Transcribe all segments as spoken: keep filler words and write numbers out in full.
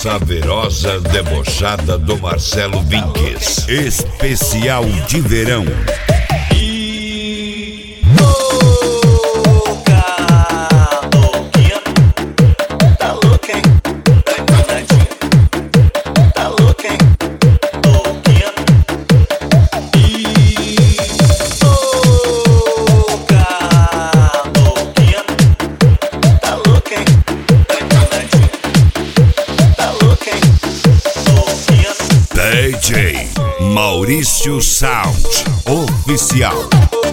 Saverosa debochada do Marcelo Vinques. Especial de verão. D J Maurício Sound Oficial.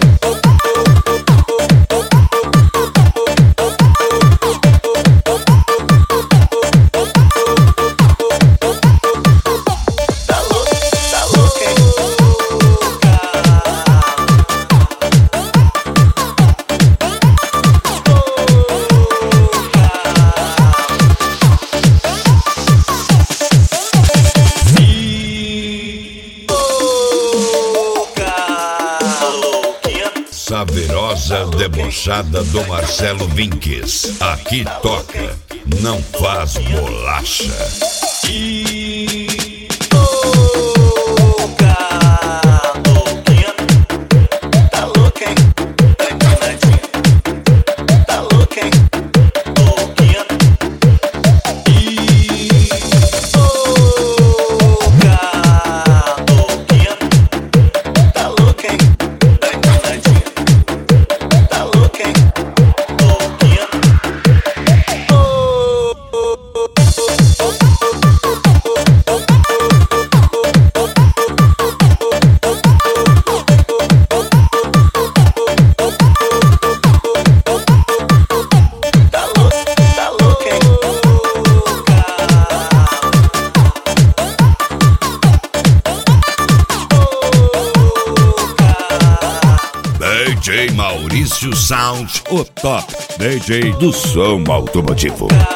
Saverosa debochada do Marcelo Vinques. Aqui toca, não faz bolacha. D J Maurício Sound, o top D J do som automotivo.